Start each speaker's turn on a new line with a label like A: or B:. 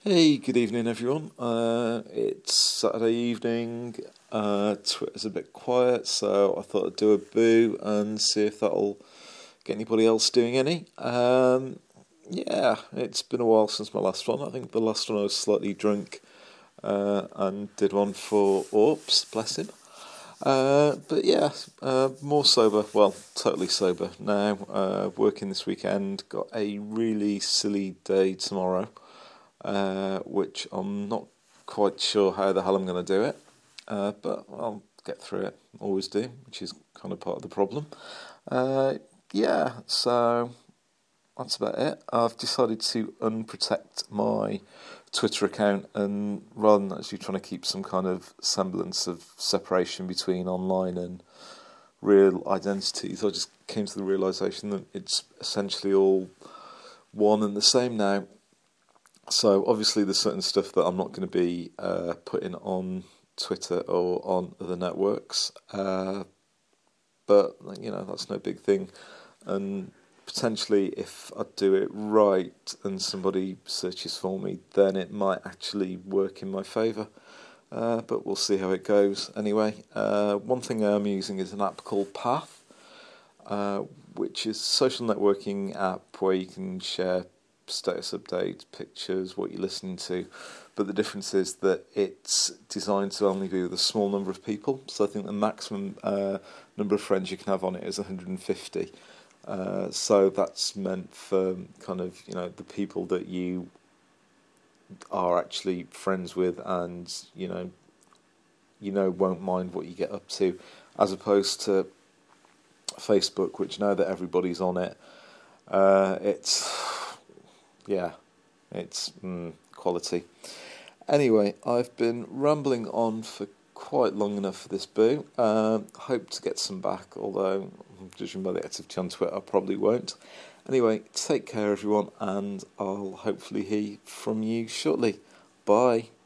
A: Hey, good evening, everyone. It's Saturday evening. Twitter's a bit quiet, so I thought I'd do a boo and see if that'll get anybody else doing any. Yeah, it's been a while since my last one. I think the last one I was slightly drunk and did one for Orps, bless him. But yeah, more sober. Well, totally sober now. Working this weekend. Got a really silly day tomorrow, which I'm not quite sure how the hell I'm going to do it, but I'll get through it. Always do, which is kind of part of the problem. Uh, yeah, so that's about it. I've decided to unprotect my Twitter account, and rather than actually trying to keep some kind of semblance of separation between online and real identities, I just came to the realization that it's essentially all one and the same now. So obviously, there's certain stuff that I'm not going to be putting on Twitter or on other networks, but that's no big thing. And potentially, if I do it right and somebody searches for me, then it might actually work in my favour. But we'll see how it goes. Anyway, one thing I'm using is an app called Path, uh, which is a social networking app where you can share status updates, pictures, what you're listening to. But the difference is that it's designed to only be with a small number of people. So I think the maximum number of friends you can have on it is 150. So that's meant for kind of the people that you are actually friends with, and won't mind what you get up to, as opposed to Facebook, which now that everybody's on it, it's yeah, it's quality. Anyway, I've been rambling on for quite long enough for this boo. Hope to get some back, although judging by the activity on Twitter, I probably won't. Anyway, take care, everyone, and I'll hopefully hear from you shortly. Bye.